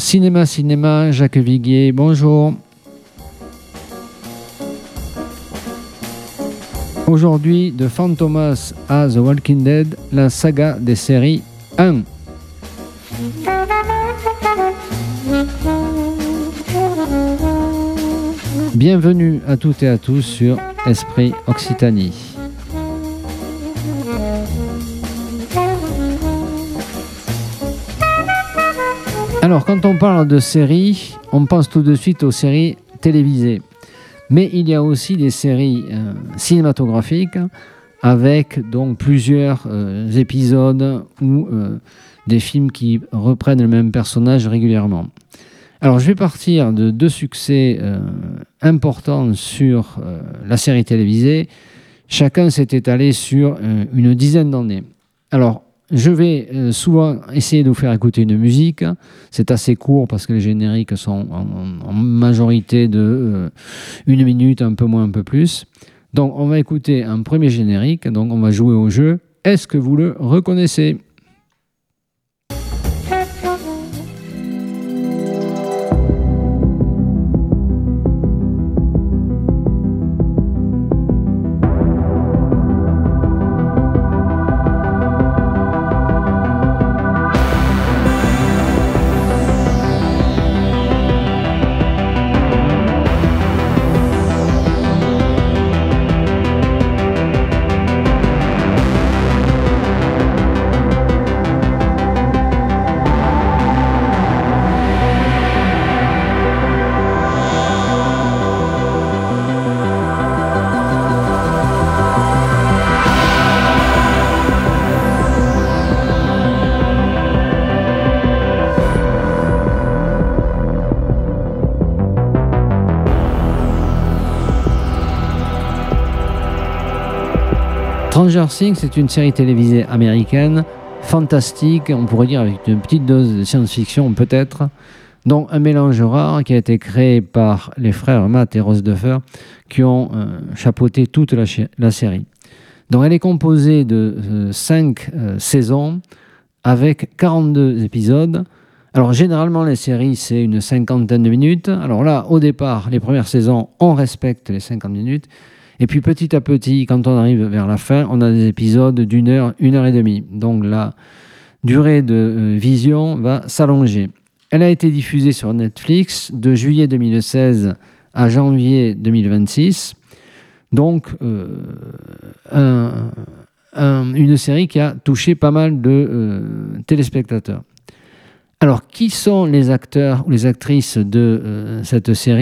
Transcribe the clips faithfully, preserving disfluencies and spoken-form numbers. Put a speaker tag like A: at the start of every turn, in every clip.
A: Cinéma, cinéma, Jacques Viguier, bonjour. Aujourd'hui, de Fantomas à The Walking Dead, la saga des séries un. Bienvenue à toutes et à tous sur Esprit Occitanie. Alors, quand on parle de séries, on pense tout de suite aux séries télévisées. Mais il y a aussi des séries euh, cinématographiques avec donc plusieurs euh, épisodes ou euh, des films qui reprennent le même personnage régulièrement. Alors, je vais partir de deux succès euh, importants sur euh, la série télévisée. Chacun s'est étalé sur euh, une dizaine d'années. Alors, je vais euh, souvent essayer de vous faire écouter une musique. C'est assez court parce que les génériques sont en, en majorité de euh, une minute, un peu moins, un peu plus. Donc, on va écouter un premier générique. Donc, on va jouer au jeu. Est-ce que vous le reconnaissez ? Stranger Things, c'est une série télévisée américaine, fantastique, on pourrait dire avec une petite dose de science-fiction peut-être, dont un mélange rare qui a été créé par les frères Matt et Ross Duffer qui ont euh, chapeauté toute la, la série. Donc elle est composée de euh, cinq euh, saisons avec quarante-deux épisodes. Alors généralement les séries c'est une cinquantaine de minutes. Alors là au départ les premières saisons on respecte les cinquante minutes. Et puis petit à petit, quand on arrive vers la fin, on a des épisodes d'une heure, une heure et demie. Donc la durée de euh, vision va s'allonger. Elle a été diffusée sur Netflix de juillet deux mille seize à janvier deux mille vingt-six. Donc euh, un, un, une série qui a touché pas mal de euh, téléspectateurs. Alors, qui sont les acteurs ou les actrices de euh, cette série ?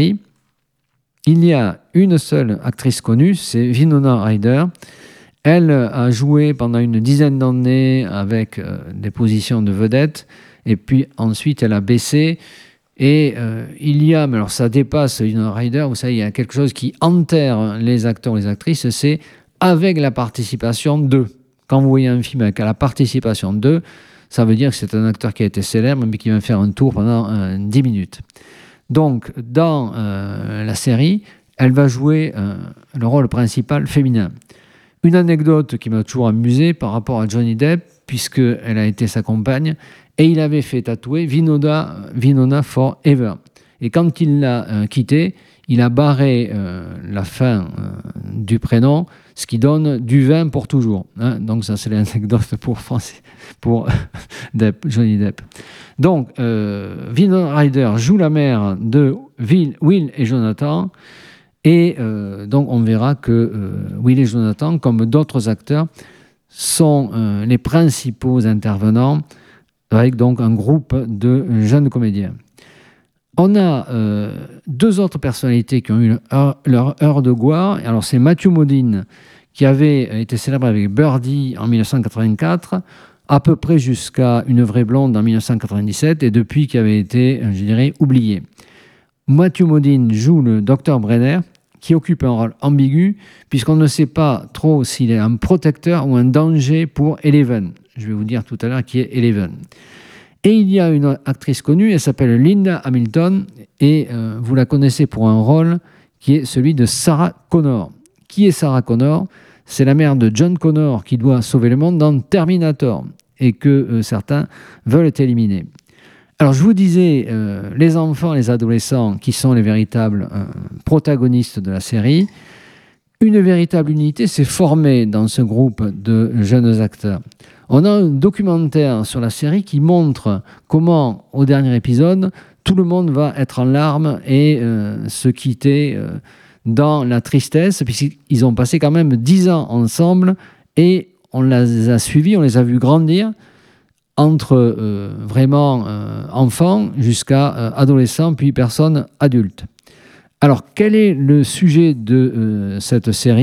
A: Il y a une seule actrice connue, c'est Winona Ryder. Elle a joué pendant une dizaine d'années avec euh, des positions de vedette, et puis ensuite elle a baissé. Et euh, il y a, mais alors ça dépasse Winona Ryder, vous savez, il y a quelque chose qui enterre les acteurs et les actrices, c'est avec la participation d'eux. Quand vous voyez un film avec la participation d'eux, ça veut dire que c'est un acteur qui a été célèbre, mais qui va faire un tour pendant euh, dix minutes. Donc, dans euh, la série, elle va jouer euh, le rôle principal féminin. Une anecdote qui m'a toujours amusé par rapport à Johnny Depp, puisqu'elle a été sa compagne, et il avait fait tatouer Winona, Winona Forever. Et quand il l'a euh, quittée, il a barré euh, la fin euh, du prénom, ce qui donne du vin pour toujours. Hein. Donc ça, c'est l'anecdote pour, Francis, pour Depp, Johnny Depp. Donc, euh, Winona Ryder joue la mère de Will, Will et Jonathan. Et euh, donc, on verra que euh, Will et Jonathan, comme d'autres acteurs, sont euh, les principaux intervenants avec donc un groupe de jeunes comédiens. On a euh, deux autres personnalités qui ont eu leur, leur heure de gloire. Alors, c'est Matthew Modine, qui avait été célèbre avec Birdie en dix-neuf cent quatre-vingt-quatre, à peu près jusqu'à Une vraie blonde en dix-neuf cent quatre-vingt-dix-sept, et depuis qui avait été, je dirais, oublié. Matthew Modine joue le docteur Brenner, qui occupe un rôle ambigu, puisqu'on ne sait pas trop s'il est un protecteur ou un danger pour Eleven. Je vais vous dire tout à l'heure qui est Eleven. Et il y a une actrice connue, elle s'appelle Linda Hamilton, et euh, vous la connaissez pour un rôle qui est celui de Sarah Connor. Qui est Sarah Connor ? C'est la mère de John Connor qui doit sauver le monde dans Terminator, et que euh, certains veulent éliminer. Alors, je vous disais, euh, les enfants, les adolescents, qui sont les véritables euh, protagonistes de la série, une véritable unité s'est formée dans ce groupe de jeunes acteurs. On a un documentaire sur la série qui montre comment, au dernier épisode, tout le monde va être en larmes et euh, se quitter euh, dans la tristesse, puisqu'ils ont passé quand même dix ans ensemble et on les a suivis, on les a vus grandir entre euh, vraiment euh, enfants jusqu'à euh, adolescents, puis personnes adultes. Alors, quel est le sujet de euh, cette série ?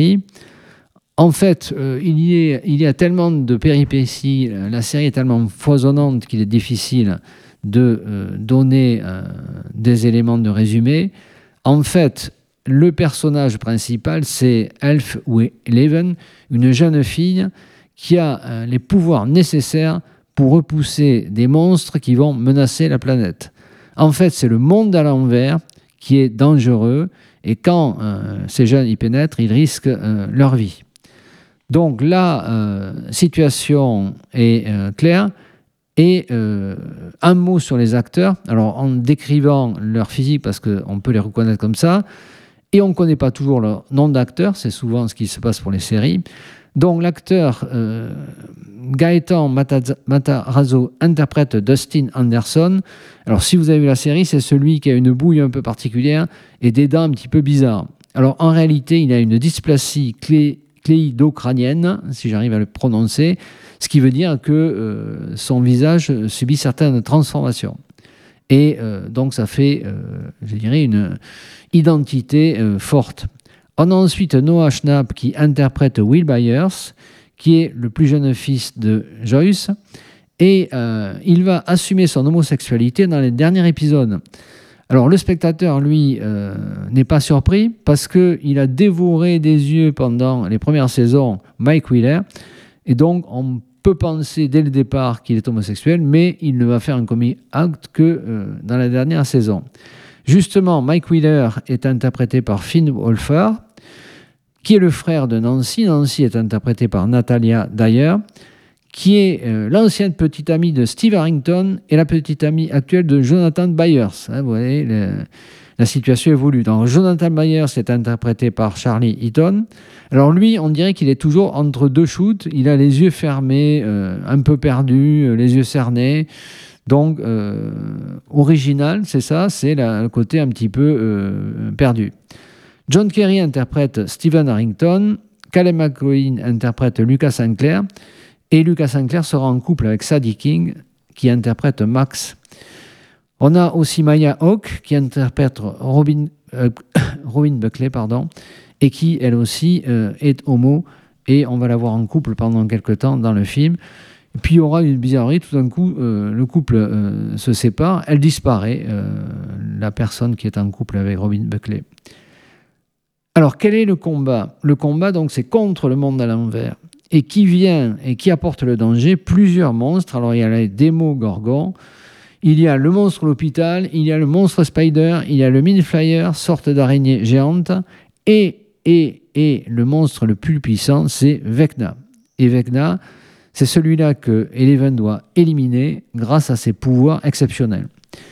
A: En fait, euh, il, y est, il y a tellement de péripéties, la série est tellement foisonnante qu'il est difficile de euh, donner euh, des éléments de résumé. En fait, le personnage principal, c'est Elf ou Eleven, une jeune fille qui a euh, les pouvoirs nécessaires pour repousser des monstres qui vont menacer la planète. En fait, c'est le monde à l'envers qui est dangereux, et quand euh, ces jeunes y pénètrent, ils risquent euh, leur vie. Donc la euh, situation est euh, claire, et euh, un mot sur les acteurs, alors en décrivant leur physique, parce qu'on peut les reconnaître comme ça, et on ne connaît pas toujours leur nom d'acteur, c'est souvent ce qui se passe pour les séries. Donc l'acteur euh, Gaëtan Matarazzo interprète Dustin Anderson. Alors si vous avez vu la série, c'est celui qui a une bouille un peu particulière et des dents un petit peu bizarres. Alors en réalité, il a une dysplasie clé, cléido-crânienne, si j'arrive à le prononcer, ce qui veut dire que euh, son visage subit certaines transformations. Et euh, donc ça fait, euh, je dirais, une identité euh, forte. On a ensuite Noah Schnapp qui interprète Will Byers, qui est le plus jeune fils de Joyce, et euh, il va assumer son homosexualité dans les derniers épisodes. Alors le spectateur, lui, euh, n'est pas surpris parce qu'il a dévoré des yeux pendant les premières saisons Mike Wheeler, et donc on peut penser dès le départ qu'il est homosexuel, mais il ne va faire un coming out que euh, dans la dernière saison. Justement, Mike Wheeler est interprété par Finn Wolfhard, qui est le frère de Nancy. Nancy est interprétée par Natalia Dyer, qui est euh, l'ancienne petite amie de Steve Harrington et la petite amie actuelle de Jonathan Byers. Hein, vous voyez, le, la situation évolue. Donc, Jonathan Byers est interprété par Charlie Heaton. Alors lui, on dirait qu'il est toujours entre deux shoots. Il a les yeux fermés, euh, un peu perdus, euh, les yeux cernés. Donc, euh, original, c'est ça, c'est la, le côté un petit peu euh, perdu. John Kerry interprète Stephen Harrington, Caleb McLaughlin interprète Lucas Sinclair, et Lucas Sinclair sera en couple avec Sadie King, qui interprète Max. On a aussi Maya Hawke, qui interprète Robin, euh, Robin Buckley, pardon, et qui, elle aussi, euh, est homo, et on va la voir en couple pendant quelques temps dans le film. Et puis il y aura une bizarrerie, tout d'un coup, euh, le couple euh, se sépare, elle disparaît, euh, la personne qui est en couple avec Robin Buckley. Alors, quel est le combat ? Le combat, donc, c'est contre le monde à l'envers. Et qui vient et qui apporte le danger ? Plusieurs monstres. Alors, il y a les Démogorgons, il y a le monstre l'hôpital, il y a le monstre Spider, il y a le Mini-Flyer, sorte d'araignée géante, et, et, et le monstre le plus puissant, c'est Vecna. Et Vecna, c'est celui-là que Eleven doit éliminer grâce à ses pouvoirs exceptionnels.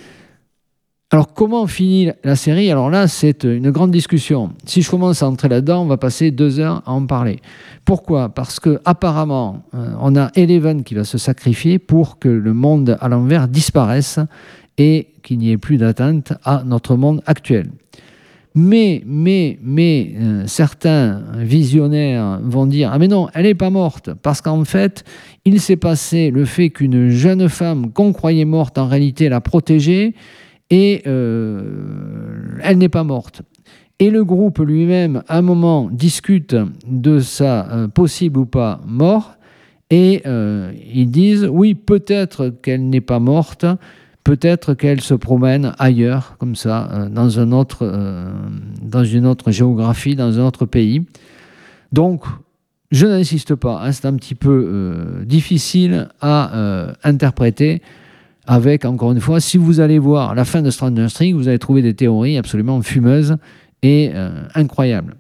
A: Alors, comment finit la série ? Alors là, c'est une grande discussion. Si je commence à entrer là-dedans, on va passer deux heures à en parler. Pourquoi ? Parce qu'apparemment, euh, on a Eleven qui va se sacrifier pour que le monde à l'envers disparaisse et qu'il n'y ait plus d'atteinte à notre monde actuel. Mais, mais, mais, euh, certains visionnaires vont dire « Ah mais non, elle n'est pas morte !» Parce qu'en fait, il s'est passé le fait qu'une jeune femme qu'on croyait morte, en réalité, l'a protégée, et euh, elle n'est pas morte. Et le groupe lui-même, à un moment, discute de sa euh, possible ou pas mort, et euh, ils disent, oui, peut-être qu'elle n'est pas morte, peut-être qu'elle se promène ailleurs, comme ça, euh, dans, un autre, euh, dans une autre géographie, dans un autre pays. Donc, je n'insiste pas, hein, c'est un petit peu euh, difficile à euh, interpréter, avec, encore une fois, si vous allez voir la fin de Stranger Things, vous allez trouver des théories absolument fumeuses et euh, incroyables.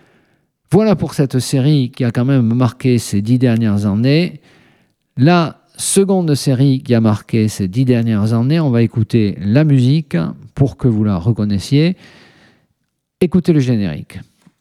A: Voilà pour cette série qui a quand même marqué ces dix dernières années. La seconde série qui a marqué ces dix dernières années. On va écouter la musique pour que vous la reconnaissiez. Écoutez le générique.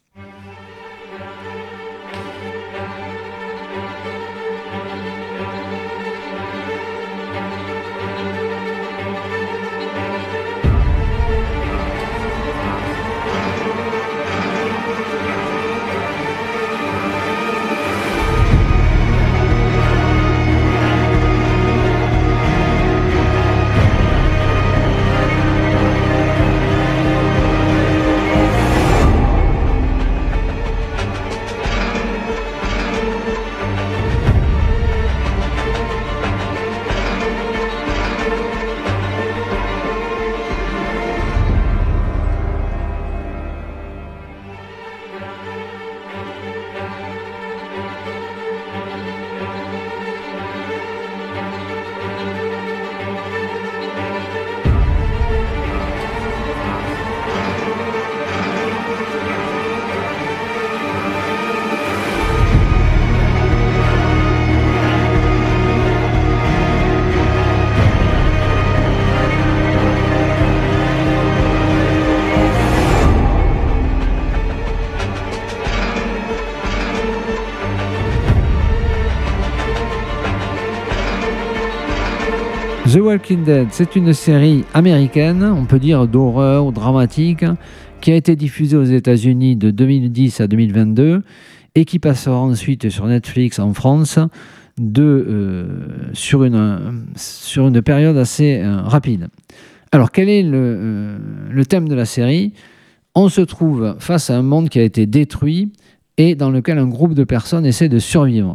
A: The Walking Dead, c'est une série américaine, on peut dire d'horreur ou dramatique, qui a été diffusée aux États-Unis de deux mille dix à deux mille vingt-deux et qui passera ensuite sur Netflix en France de, euh, sur, une, sur une période assez euh, rapide. Alors, quel est le, euh, le thème de la série ? On se trouve face à un monde qui a été détruit et dans lequel un groupe de personnes essaie de survivre.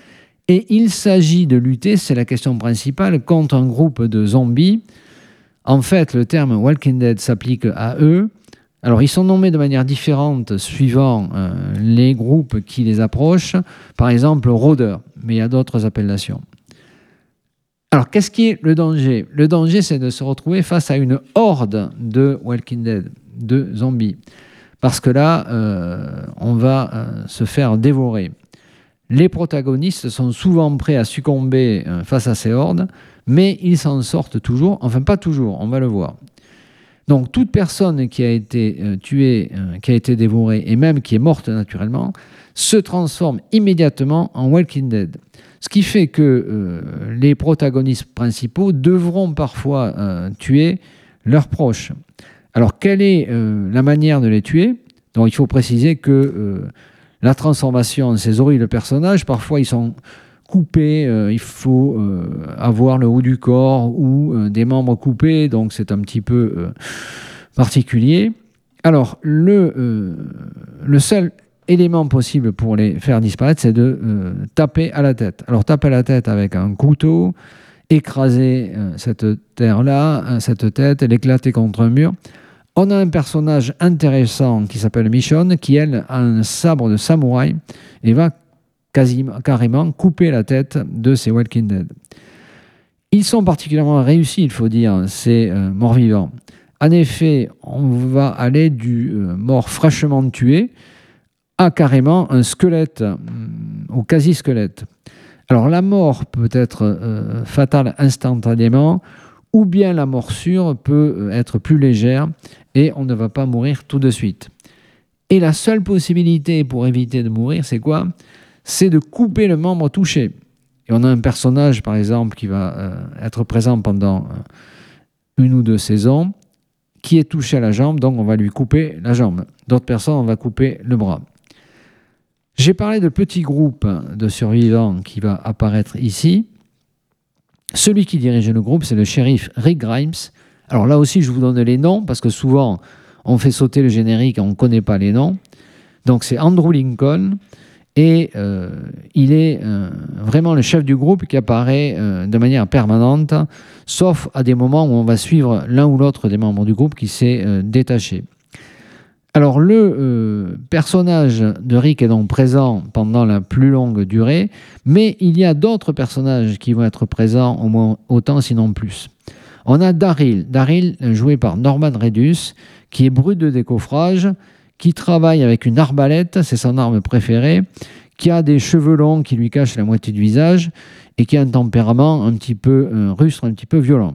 A: Et il s'agit de lutter, c'est la question principale, contre un groupe de zombies. En fait, le terme Walking Dead s'applique à eux. Alors, ils sont nommés de manière différente suivant euh, les groupes qui les approchent. Par exemple, rôdeurs, mais il y a d'autres appellations. Alors, qu'est-ce qui est le danger ? Le danger, c'est de se retrouver face à une horde de Walking Dead, de zombies. Parce que là, euh, on va euh, se faire dévorer. Les protagonistes sont souvent prêts à succomber euh, face à ces hordes, mais ils s'en sortent toujours, enfin pas toujours, on va le voir. Donc toute personne qui a été euh, tuée, euh, qui a été dévorée, et même qui est morte naturellement, se transforme immédiatement en Walking Dead. Ce qui fait que euh, les protagonistes principaux devront parfois euh, tuer leurs proches. Alors quelle est euh, la manière de les tuer ? Donc il faut préciser que euh, la transformation, ces horribles personnages, parfois ils sont coupés, euh, il faut euh, avoir le haut du corps ou euh, des membres coupés, donc c'est un petit peu euh, particulier. Alors, le, euh, le seul élément possible pour les faire disparaître, c'est de euh, taper à la tête. Alors, taper à la tête avec un couteau, écraser euh, cette terre-là, cette tête, l'éclater contre un mur. On a un personnage intéressant qui s'appelle Michonne, qui, elle, a un sabre de samouraï et va quasiment, carrément couper la tête de ces Walking Dead. Ils sont particulièrement réussis, il faut dire, ces euh, morts-vivants. En effet, on va aller du euh, mort fraîchement tué à carrément un squelette, euh, au quasi-squelette. Alors la mort peut être euh, fatale instantanément, ou bien la morsure peut être plus légère et on ne va pas mourir tout de suite. Et la seule possibilité pour éviter de mourir, c'est quoi ? C'est de couper le membre touché. Et on a un personnage, par exemple, qui va euh, être présent pendant euh, une ou deux saisons, qui est touché à la jambe, donc on va lui couper la jambe. D'autres personnes, on va couper le bras. J'ai parlé de petits groupes de survivants qui va apparaître ici. Celui qui dirige le groupe, c'est le shérif Rick Grimes. Alors là aussi, je vous donne les noms, parce que souvent, on fait sauter le générique et on ne connaît pas les noms. Donc c'est Andrew Lincoln, et euh, il est euh, vraiment le chef du groupe qui apparaît euh, de manière permanente, sauf à des moments où on va suivre l'un ou l'autre des membres du groupe qui s'est euh, détaché. Alors le euh, personnage de Rick est donc présent pendant la plus longue durée, mais il y a d'autres personnages qui vont être présents au moins autant, sinon plus. On a Daryl, Daryl joué par Norman Reedus, qui est brut de décoffrage, qui travaille avec une arbalète, c'est son arme préférée, qui a des cheveux longs qui lui cachent la moitié du visage et qui a un tempérament un petit peu euh, rustre, un petit peu violent.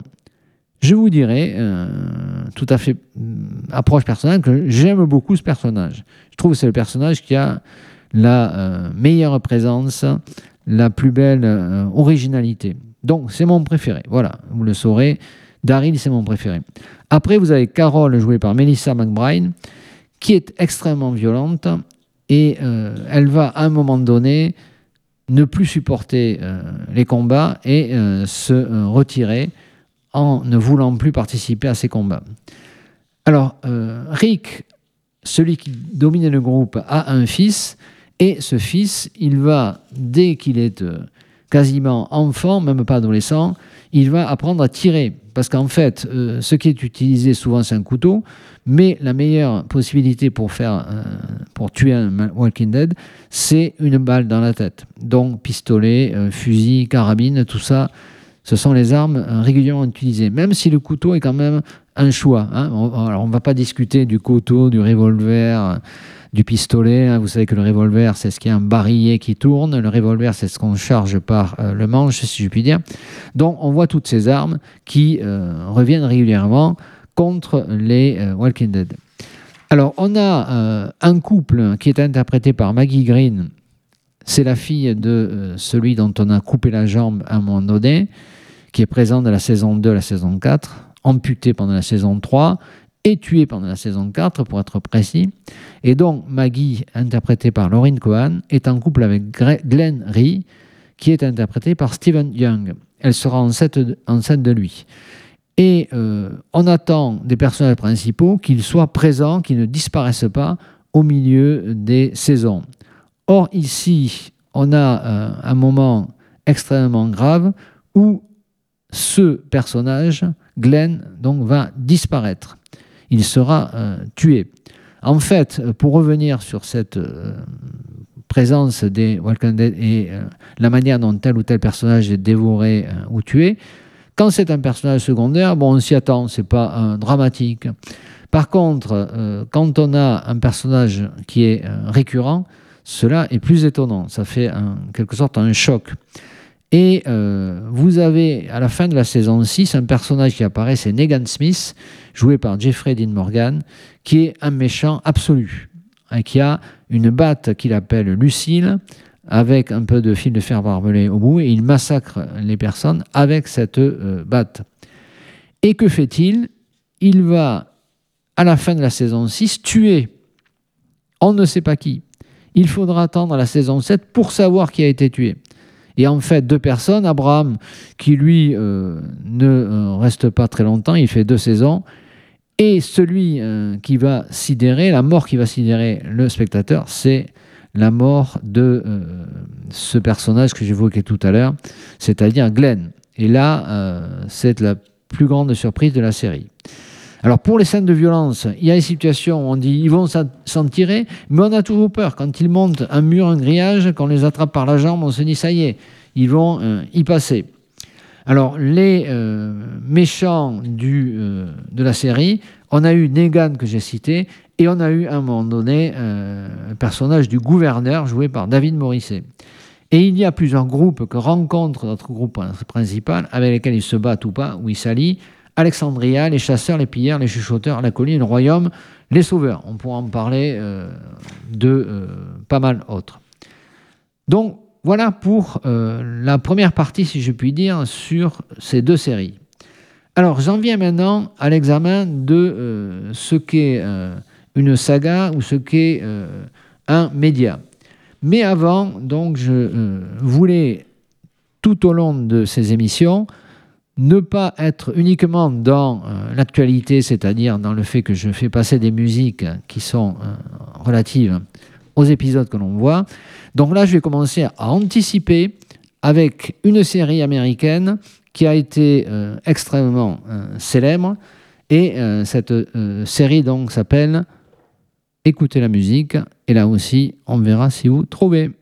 A: Je vous dirais, euh, tout à fait euh, approche personnelle, que j'aime beaucoup ce personnage. Je trouve que c'est le personnage qui a la euh, meilleure présence, la plus belle euh, originalité. Donc, c'est mon préféré. Voilà, vous le saurez. Daryl, c'est mon préféré. Après, vous avez Carol, jouée par Melissa McBride, qui est extrêmement violente et euh, elle va, à un moment donné, ne plus supporter euh, les combats et euh, se euh, retirer en ne voulant plus participer à ces combats. Alors, euh, Rick, celui qui dominait le groupe, a un fils, et ce fils, il va, dès qu'il est euh, quasiment enfant, même pas adolescent, il va apprendre à tirer. Parce qu'en fait, euh, ce qui est utilisé souvent, c'est un couteau, mais la meilleure possibilité pour, faire, euh, pour tuer un Walking Dead, c'est une balle dans la tête. Donc, pistolet, euh, fusil, carabine, tout ça, ce sont les armes euh, régulièrement utilisées, même si le couteau est quand même un choix. Hein. On, alors, on ne va pas discuter du couteau, du revolver, du pistolet. Hein. Vous savez que le revolver, c'est ce qui est un barillet qui tourne. Le revolver, c'est ce qu'on charge par euh, le manche, si je puis dire. Donc, on voit toutes ces armes qui euh, reviennent régulièrement contre les euh, Walking Dead. Alors, on a euh, un couple qui est interprété par Maggie Green. C'est la fille de euh, celui dont on a coupé la jambe à un moment donné, qui est présent dans la saison deux à la saison quatre, amputé pendant la saison trois et tué pendant la saison quatre, pour être précis. Et donc, Maggie, interprétée par Lauren Cohan, est en couple avec Glenn Rhee, qui est interprété par Steven Yeun. Elle sera enceinte de, enceinte de lui. Et euh, on attend des personnages principaux qu'ils soient présents, qu'ils ne disparaissent pas au milieu des saisons. Or, ici, on a euh, un moment extrêmement grave où ce personnage, Glenn, donc, va disparaître. Il sera euh, tué. En fait, pour revenir sur cette euh, présence des Walking Dead et euh, la manière dont tel ou tel personnage est dévoré euh, ou tué, quand c'est un personnage secondaire, bon, on s'y attend, c'est pas euh, dramatique. Par contre, euh, quand on a un personnage qui est euh, récurrent, cela est plus étonnant. Ça fait en quelque sorte un choc. Et euh, vous avez, à la fin de la saison six, un personnage qui apparaît, c'est Negan Smith, joué par Jeffrey Dean Morgan, qui est un méchant absolu, hein, qui a une batte qu'il appelle Lucille, avec un peu de fil de fer barbelé au bout, et il massacre les personnes avec cette euh, batte. Et que fait-il? Il va, à la fin de la saison six, tuer, on ne sait pas qui. Il faudra attendre la saison sept pour savoir qui a été tué. Et en fait, deux personnes, Abraham, qui lui euh, ne euh, reste pas très longtemps, il fait deux saisons, et celui euh, qui va sidérer, la mort qui va sidérer le spectateur, c'est la mort de euh, ce personnage que j'évoquais tout à l'heure, c'est-à-dire Glenn. Et là, euh, c'est la plus grande surprise de la série. Alors, pour les scènes de violence, il y a des situations où on dit ils vont s'en tirer, mais on a toujours peur. Quand ils montent un mur, un grillage, qu'on les attrape par la jambe, on se dit ça y est, ils vont euh, y passer. Alors, les euh, méchants du, euh, de la série, on a eu Negan que j'ai cité, et on a eu à un moment donné euh, un personnage du gouverneur joué par David Morrissey. Et il y a plusieurs groupes que rencontre notre groupe principal, avec lesquels ils se battent ou pas, ou ils s'allient. Alexandria, les chasseurs, les pilleurs, les chuchoteurs, la colline, le royaume, les sauveurs. On pourra en parler euh, de euh, pas mal autres. Donc, voilà pour euh, la première partie, si je puis dire, sur ces deux séries. Alors, j'en viens maintenant à l'examen de euh, ce qu'est euh, une saga ou ce qu'est euh, un média. Mais avant, donc, je euh, voulais, tout au long de ces émissions, ne pas être uniquement dans euh, l'actualité, c'est-à-dire dans le fait que je fais passer des musiques qui sont euh, relatives aux épisodes que l'on voit. Donc là, je vais commencer à anticiper avec une série américaine qui a été euh, extrêmement euh, célèbre. Et euh, cette euh, série donc s'appelle « Écoutez la musique ». Et là aussi, on verra si vous trouvez.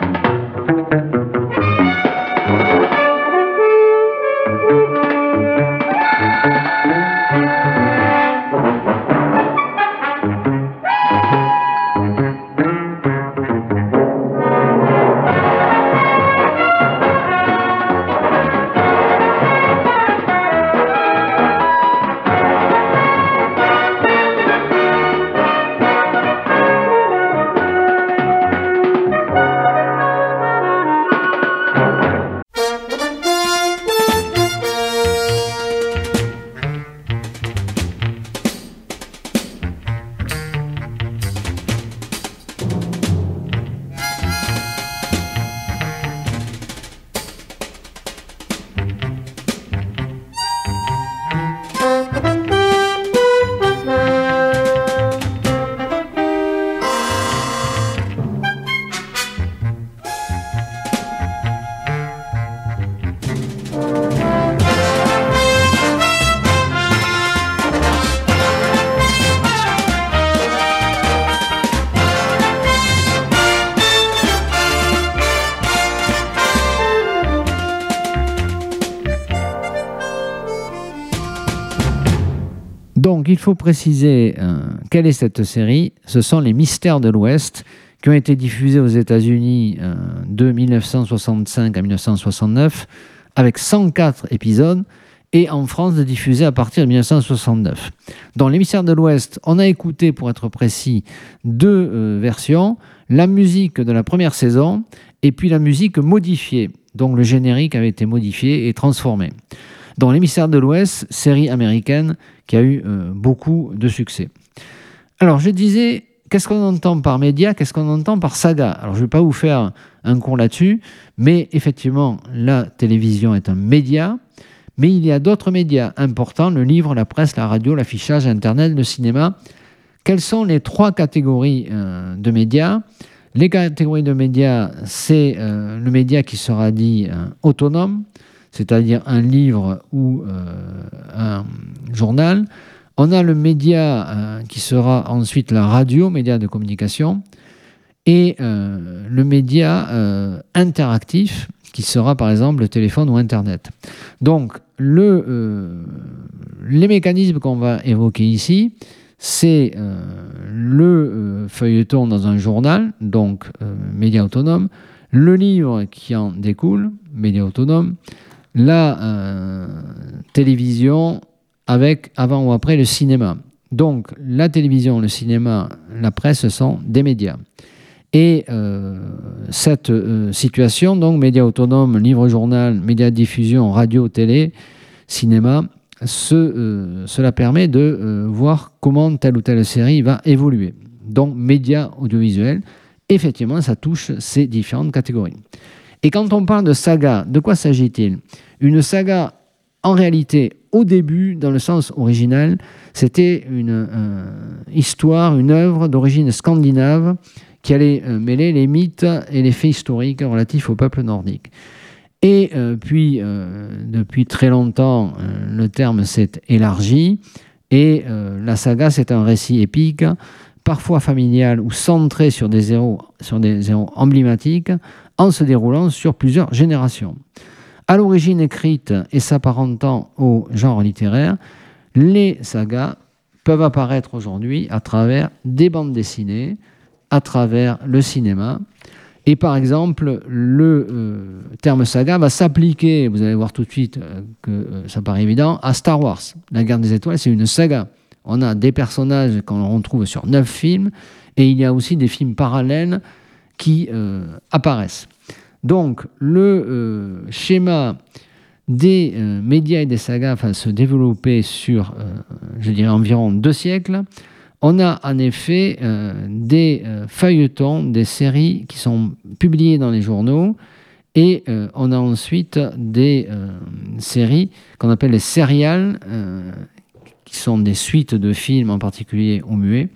A: Donc, il faut préciser euh, quelle est cette série. Ce sont les Mystères de l'Ouest qui ont été diffusés aux États-Unis euh, de mille neuf cent soixante-cinq à mille neuf cent soixante-neuf avec cent quatre épisodes et en France diffusés à partir de mille neuf cent soixante-neuf. Dans les Mystères de l'Ouest, on a écouté, pour être précis, deux euh, versions, la musique de la première saison et puis la musique modifiée. Donc, le générique avait été modifié et transformé. Dans Les Mystères de l'Ouest, série américaine qui a eu euh, beaucoup de succès. Alors, je disais, qu'est-ce qu'on entend par média, qu'est-ce qu'on entend par saga? Alors, je ne vais pas vous faire un cours là-dessus, mais effectivement, la télévision est un média, mais il y a d'autres médias importants, le livre, la presse, la radio, l'affichage, Internet, le cinéma. Quelles sont les trois catégories euh, de médias? Les catégories de médias, c'est euh, le média qui sera dit euh, autonome, c'est-à-dire un livre ou euh, un journal. On a le média euh, qui sera ensuite la radio, média de communication, et euh, le média euh, interactif, qui sera par exemple le téléphone ou Internet. Donc, le, euh, les mécanismes qu'on va évoquer ici, c'est euh, le euh, feuilleton dans un journal, donc euh, média autonome, le livre qui en découle, média autonome, la euh, télévision avec avant ou après le cinéma. Donc la télévision, le cinéma, la presse sont des médias. Et euh, cette euh, situation, donc médias autonomes, livre-journal, médias de diffusion, radio, télé, cinéma, ce, euh, cela permet de euh, voir comment telle ou telle série va évoluer. Donc médias audiovisuels, effectivement, ça touche ces différentes catégories. Et quand on parle de saga, de quoi s'agit-il? Une saga, en réalité, au début, dans le sens original, c'était une euh, histoire, une œuvre d'origine scandinave qui allait euh, mêler les mythes et les faits historiques relatifs au peuple nordique. Et euh, puis, euh, depuis très longtemps, euh, le terme s'est élargi et euh, la saga, c'est un récit épique, parfois familial ou centré sur des héros, sur des héros emblématiques, en se déroulant sur plusieurs générations. À l'origine écrite et s'apparentant au genre littéraire, les sagas peuvent apparaître aujourd'hui à travers des bandes dessinées, à travers le cinéma. Et par exemple, le euh, terme saga va s'appliquer, vous allez voir tout de suite euh, que euh, ça paraît évident, à Star Wars. La Guerre des Étoiles, c'est une saga. On a des personnages qu'on retrouve sur neuf films, et il y a aussi des films parallèles qui euh, apparaissent. Donc, le euh, schéma des euh, médias et des sagas va se développer sur, euh, je dirais, environ deux siècles. On a en effet euh, des euh, feuilletons, des séries qui sont publiées dans les journaux, et euh, on a ensuite des euh, séries qu'on appelle les sérials, euh, qui sont des suites de films, en particulier au muet,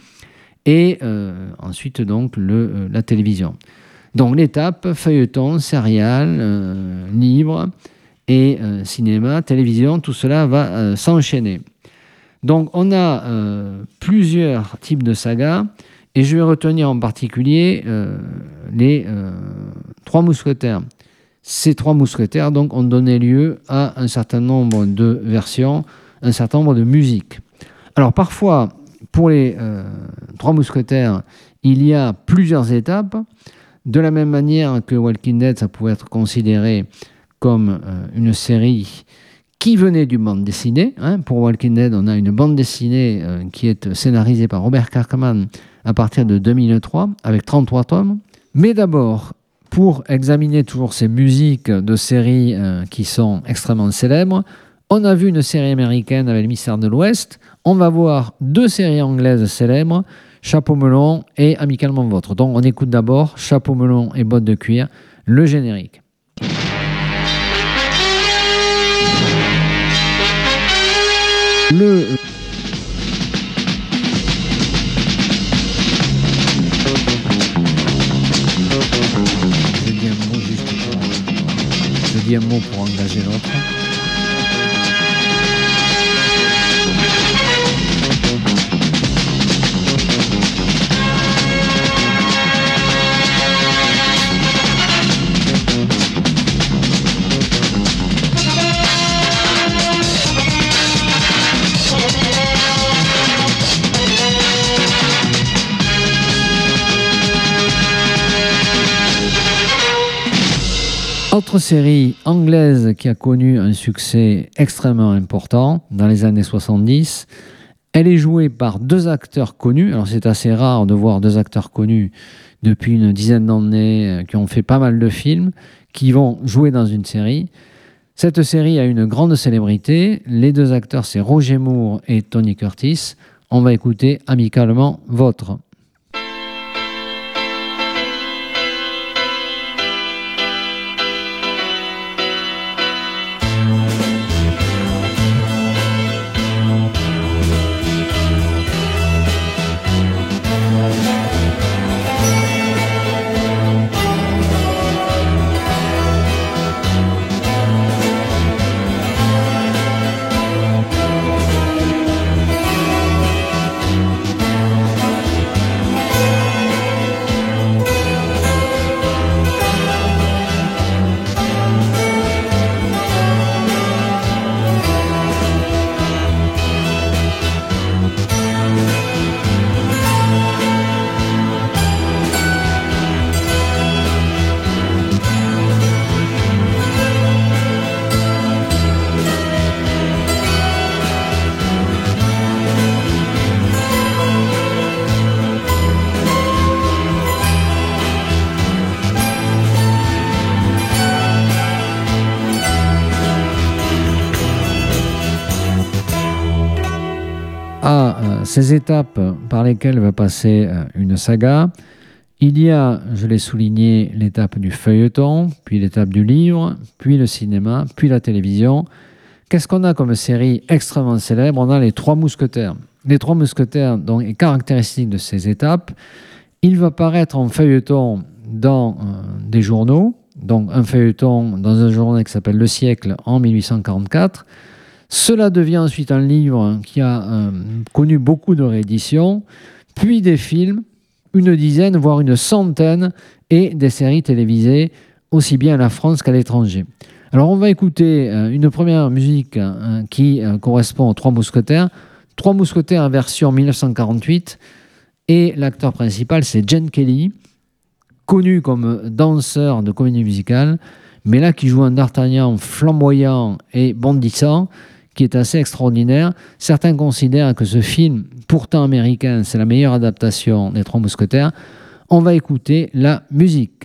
A: et euh, ensuite donc le, euh, la télévision. Donc l'étape, feuilleton, sérial, euh, livre et euh, cinéma, télévision, tout cela va euh, s'enchaîner. Donc on a euh, plusieurs types de sagas et je vais retenir en particulier euh, les euh, Trois Mousquetaires. Ces Trois Mousquetaires donc, ont donné lieu à un certain nombre de versions, un certain nombre de musiques. Alors parfois, pour les euh, Trois Mousquetaires, il y a plusieurs étapes. De la même manière que Walking Dead, ça pouvait être considéré comme euh, une série qui venait du bande dessinée. Hein. Pour Walking Dead, on a une bande dessinée euh, qui est scénarisée par Robert Kirkman à partir de deux mille trois, avec trente-trois tomes. Mais d'abord, pour examiner toujours ces musiques de séries euh, qui sont extrêmement célèbres, on a vu une série américaine avec le Mystère de l'Ouest. On va voir deux séries anglaises célèbres, Chapeau melon et Amicalement vôtre. Donc on écoute d'abord Chapeau melon et bottes de cuir, le générique. Le... Je dis un mot juste pour... Je dis un mot pour engager l'autre. Autre série anglaise qui a connu un succès extrêmement important dans les années soixante-dix, elle est jouée par deux acteurs connus. Alors c'est assez rare de voir deux acteurs connus depuis une dizaine d'années qui ont fait pas mal de films, qui vont jouer dans une série. Cette série a une grande célébrité. Les deux acteurs, c'est Roger Moore et Tony Curtis. On va écouter Amicalement vôtre. À euh, ces étapes par lesquelles va passer euh, une saga, il y a, je l'ai souligné, l'étape du feuilleton, puis l'étape du livre, puis le cinéma, puis la télévision. Qu'est-ce qu'on a comme série extrêmement célèbre? On a les Trois Mousquetaires. Les Trois Mousquetaires, donc, est caractéristique de ces étapes. Il va paraître en feuilleton dans euh, des journaux, donc un feuilleton dans un journal qui s'appelle Le Siècle en mille huit cent quarante-quatre. Cela devient ensuite un livre qui a euh, connu beaucoup de rééditions, puis des films, une dizaine, voire une centaine, et des séries télévisées, aussi bien à la France qu'à l'étranger. Alors on va écouter euh, une première musique euh, qui euh, correspond aux Trois Mousquetaires. Trois Mousquetaires version mille neuf cent quarante-huit, et l'acteur principal c'est Gene Kelly, connu comme danseur de comédie musicale, mais là qui joue un d'Artagnan flamboyant et bondissant, qui est assez extraordinaire. Certains considèrent que ce film, pourtant américain, c'est la meilleure adaptation des Trois Mousquetaires. On va écouter la musique.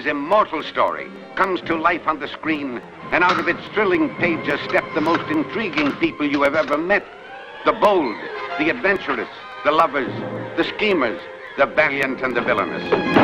B: Hollywood's immortal story comes to life on the screen, and out of its thrilling pages step the most intriguing people you have ever met. The bold, the adventurous, the lovers, the schemers, the valiant and the villainous.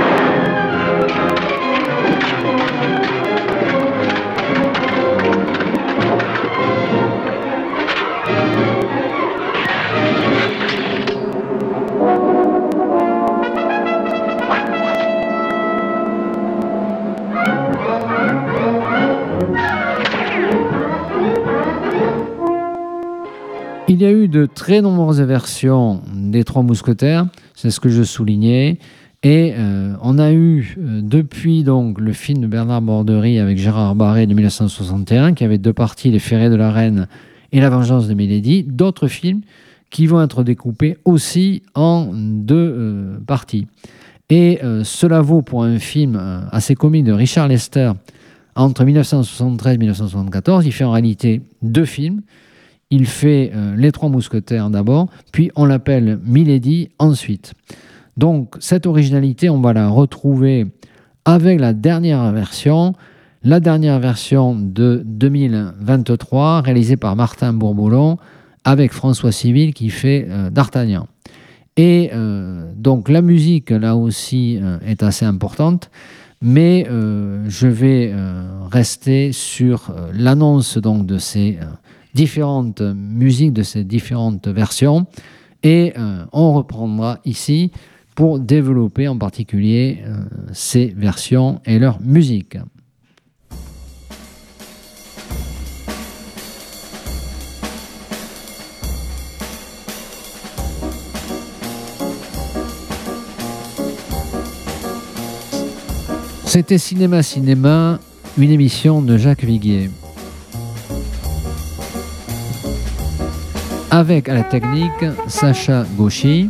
A: Il y a eu de très nombreuses versions des Trois Mousquetaires, c'est ce que je soulignais, et euh, on a eu euh, depuis donc le film de Bernard Borderie avec Gérard Barré de mille neuf cent soixante et un, qui avait deux parties, Les Ferrets de la Reine et La Vengeance de Milady, d'autres films qui vont être découpés aussi en deux euh, parties. Et euh, cela vaut pour un film euh, assez comique de Richard Lester entre mille neuf cent soixante-treize et mille neuf cent soixante-quatorze. Il fait en réalité deux films. Il fait euh, Les Trois Mousquetaires d'abord, puis on l'appelle Milady ensuite. Donc cette originalité, on va la retrouver avec la dernière version, la dernière version de deux mille vingt-trois, réalisée par Martin Bourboulon, avec François Civil qui fait euh, D'Artagnan. Et euh, donc la musique, là aussi, euh, est assez importante, mais euh, je vais euh, rester sur euh, l'annonce donc, de ces... Euh, différentes musiques de ces différentes versions et euh, on reprendra ici pour développer en particulier euh, ces versions et leur musique. C'était Cinéma Cinéma, une émission de Jacques Viguier. Avec à la technique Sacha Gauchy.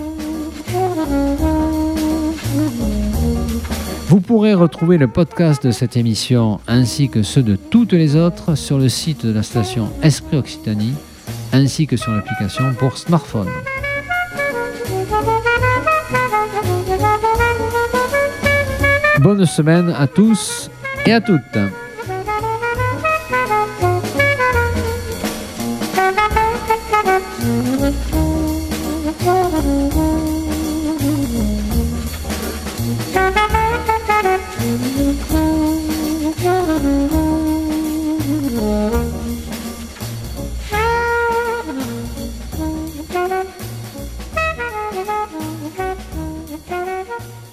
A: Vous pourrez retrouver le podcast de cette émission ainsi que ceux de toutes les autres sur le site de la station Esprit Occitanie ainsi que sur l'application pour smartphone. Bonne semaine à tous et à toutes.
C: Thank you.